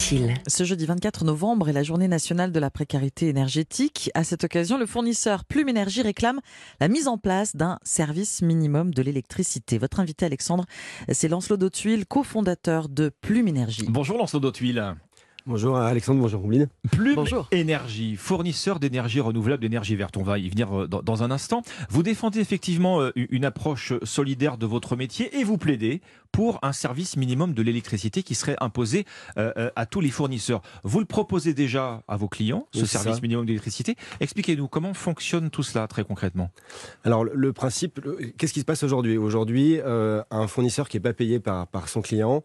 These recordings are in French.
Fil. Ce jeudi 24 novembre est la journée nationale de la précarité énergétique. À cette occasion, le fournisseur Plume Énergie réclame la mise en place d'un service minimum de l'électricité. Votre invité Alexandre, c'est Lancelot Dautuil, cofondateur de Plume Énergie. Bonjour Lancelot Dautuil. Bonjour Alexandre, bonjour Roubine. Plume Bonjour. Énergie, fournisseur d'énergie renouvelable, d'énergie verte. On va y venir dans un instant. Vous défendez effectivement une approche solidaire de votre métier et vous plaidez pour un service minimum de l'électricité qui serait imposé à tous les fournisseurs. Vous le proposez déjà à vos clients, ce service minimum d'électricité. Expliquez-nous comment fonctionne tout cela très concrètement. Alors le principe, qu'est-ce qui se passe aujourd'hui ? Aujourd'hui, un fournisseur qui n'est pas payé par son client,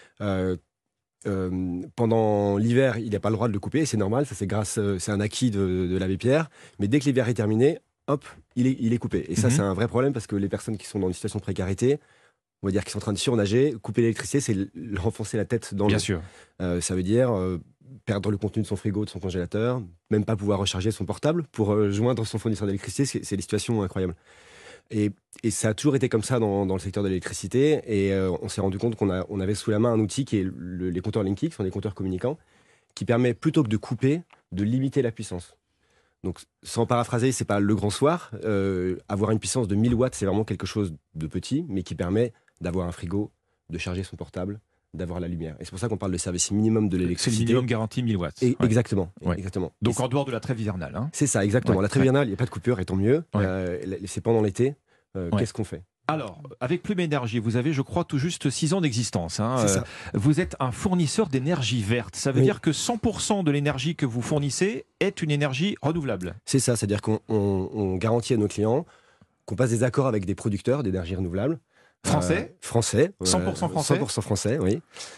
pendant l'hiver, il n'a pas le droit de le couper, c'est normal, ça c'est un acquis de l'abbé Pierre, mais dès que l'hiver est terminé, hop, il est coupé. Et ça, c'est un vrai problème parce que les personnes qui sont dans une situation de précarité, on va dire qu'ils sont en train de surnager, couper l'électricité, c'est leur enfoncer la tête dans l'eau. Bien sûr. Ça veut dire perdre le contenu de son frigo, de son congélateur, même pas pouvoir recharger son portable pour joindre son fournisseur d'électricité, c'est des situations incroyables. Et ça a toujours été comme ça dans le secteur de l'électricité. Et on s'est rendu compte qu'on avait sous la main un outil qui est les compteurs Linky, qui sont des compteurs communicants, qui permet plutôt que de couper, de limiter la puissance. Donc, sans paraphraser, c'est pas le grand soir. Avoir une puissance de 1000 watts, c'est vraiment quelque chose de petit, mais qui permet d'avoir un frigo, de charger son portable, d'avoir la lumière. Et c'est pour ça qu'on parle de service minimum de l'électricité. C'est le minimum garanti 1000 watts. Et, Ouais. exactement, Ouais. exactement. Donc en dehors de la trêve hivernale. Hein. C'est ça, exactement. Ouais. La trêve hivernale, il n'y a pas de coupure, et tant mieux. C'est pendant l'été. Ouais. Qu'est-ce qu'on fait ? Alors, avec Plume Énergie, vous avez, je crois, tout juste 6 ans d'existence. Hein. C'est ça. Vous êtes un fournisseur d'énergie verte. Ça veut Oui. dire que 100% de l'énergie que vous fournissez est une énergie renouvelable. C'est ça, c'est-à-dire qu'on garantit à nos clients qu'on passe des accords avec des producteurs d'énergie renouvelable. Français Français. 100% français 100% français, oui.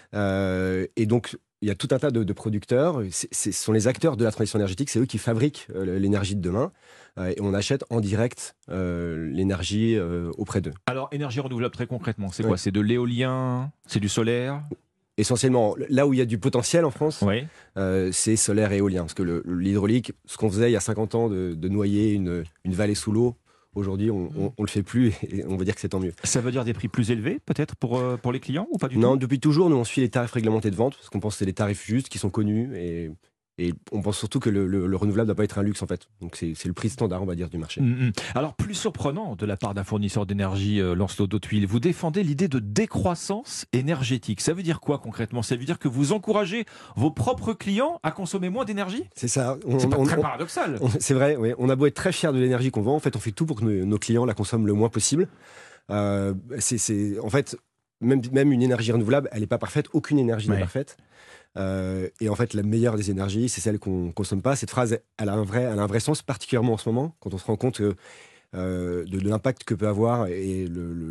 Et donc, il y a tout un tas de producteurs. Ce sont les acteurs de la transition énergétique, c'est eux qui fabriquent l'énergie de demain. Et on achète en direct l'énergie auprès d'eux. Alors, énergie renouvelable, très concrètement, c'est quoi ? C'est de l'éolien ? C'est du solaire ? Essentiellement, là où il y a du potentiel en France, Oui. c'est solaire et éolien. Parce que l'hydraulique, ce qu'on faisait il y a 50 ans de noyer une vallée sous l'eau, aujourd'hui, on le fait plus et on va dire que c'est tant mieux. Ça veut dire des prix plus élevés, peut-être, pour les clients ou pas du tout ? Non, depuis toujours, nous, on suit les tarifs réglementés de vente parce qu'on pense que c'est des tarifs justes qui sont connus et on pense surtout que le renouvelable ne doit pas être un luxe, en fait. Donc, c'est le prix standard, on va dire, du marché. Alors, plus surprenant de la part d'un fournisseur d'énergie, Lancelot Dautuil, vous défendez l'idée de décroissance énergétique. Ça veut dire quoi concrètement ? Ça veut dire que vous encouragez vos propres clients à consommer moins d'énergie ? C'est ça. C'est pas très paradoxal. C'est vrai, oui. On a beau être très fiers de l'énergie qu'on vend, en fait, on fait tout pour que nos clients la consomment le moins possible. En fait, même une énergie renouvelable, elle n'est pas parfaite. Aucune énergie n'est parfaite. Et en fait, la meilleure des énergies, c'est celle qu'on ne consomme pas. Cette phrase, elle a un vrai sens, particulièrement en ce moment, quand on se rend compte de l'impact que peut avoir et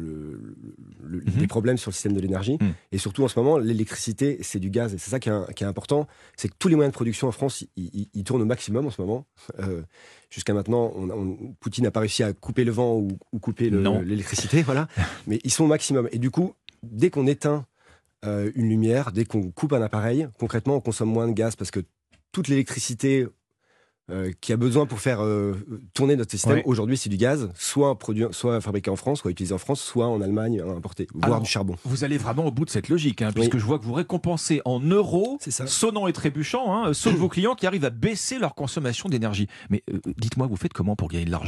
les problèmes sur le système de l'énergie. Et surtout, en ce moment, l'électricité, c'est du gaz. Et c'est ça qui est important, c'est que tous les moyens de production en France, ils tournent au maximum en ce moment. Jusqu'à maintenant, Poutine n'a pas réussi à couper le vent ou couper l'électricité, voilà. Mais ils sont au maximum. Et du coup, dès qu'on éteint une lumière, dès qu'on coupe un appareil, concrètement, on consomme moins de gaz parce que toute l'électricité qui a besoin pour faire tourner notre système, aujourd'hui, c'est du gaz, soit fabriqué en France, soit utilisé en France, soit en Allemagne, importé, voire du charbon. Vous allez vraiment au bout de cette logique, puisque je vois que vous récompensez en euros, sonnant et trébuchant, ceux de vos clients qui arrivent à baisser leur consommation d'énergie. Mais dites-moi, vous faites comment pour gagner de l'argent ?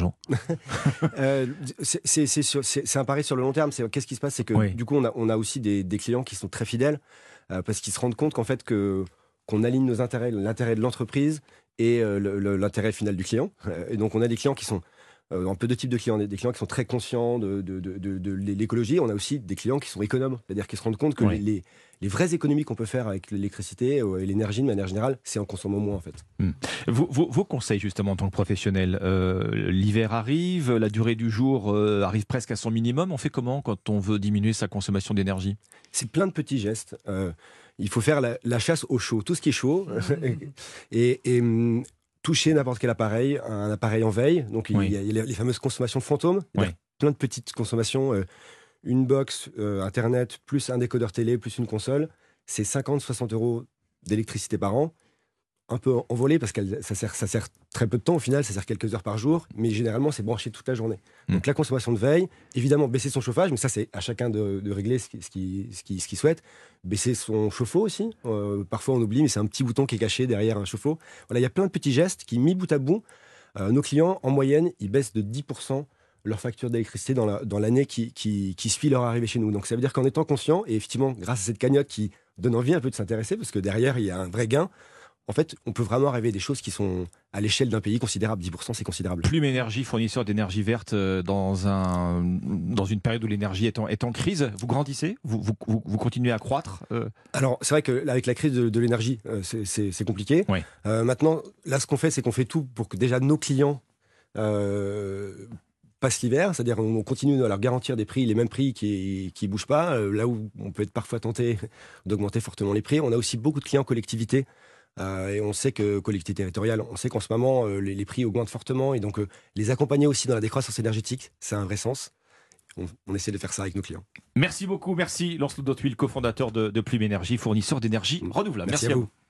C'est un pari sur le long terme. Qu'est-ce qui se passe ? C'est que du coup, on a aussi des clients qui sont très fidèles parce qu'ils se rendent compte qu'en fait, qu'on aligne nos intérêts, l'intérêt de l'entreprise et l'intérêt final du client. Et donc, on a des clients qui sont un peu de type de clients, des clients qui sont très conscients de l'écologie. On a aussi des clients qui sont économes, c'est-à-dire qui se rendent compte que les vraies économies qu'on peut faire avec l'électricité et l'énergie de manière générale, c'est en consommant moins, en fait. Vos conseils, justement, en tant que professionnel, l'hiver arrive, la durée du jour arrive presque à son minimum. On fait comment quand on veut diminuer sa consommation d'énergie ? C'est plein de petits gestes. Il faut faire la chasse au chaud, tout ce qui est chaud, et toucher n'importe quel appareil, un appareil en veille. Donc il y a les fameuses consommations fantômes, plein de petites consommations, une box, Internet, plus un décodeur télé, plus une console, c'est 50-60 euros d'électricité par an. un peu envolée parce que ça sert très peu de temps au final, ça sert quelques heures par jour, mais généralement c'est branché toute la journée. Donc la consommation de veille, évidemment baisser son chauffage, mais ça c'est à chacun de régler ce qu'il souhaite. Baisser son chauffe-eau aussi, parfois on oublie, mais c'est un petit bouton qui est caché derrière un chauffe-eau. Voilà, il y a plein de petits gestes qui, mis bout à bout, nos clients en moyenne, ils baissent de 10% leur facture d'électricité dans l'année qui suit leur arrivée chez nous. Donc ça veut dire qu'en étant conscient, et effectivement grâce à cette cagnotte qui donne envie un peu de s'intéresser, parce que derrière il y a un vrai gain, en fait, on peut vraiment arriver à des choses qui sont à l'échelle d'un pays considérable. 10%, c'est considérable. Plume Énergie, fournisseur d'énergie verte dans une période où l'énergie est en crise. Vous grandissez, vous continuez à croître Alors, c'est vrai qu'avec la crise de l'énergie, c'est compliqué. Oui. Maintenant, là, ce qu'on fait, c'est qu'on fait tout pour que déjà nos clients passent l'hiver. C'est-à-dire on continue à leur garantir des prix, les mêmes prix qui ne bougent pas. Là où on peut être parfois tenté d'augmenter fortement les prix. On a aussi beaucoup de clients collectivités. Et on sait que collectivité territoriale, on sait qu'en ce moment, les prix augmentent fortement. Et donc, les accompagner aussi dans la décroissance énergétique, c'est un vrai sens. On essaie de faire ça avec nos clients. Merci beaucoup, merci Lancelot d'Hauteville, cofondateur de Plume Énergie, fournisseur d'énergie renouvelable. Merci à vous.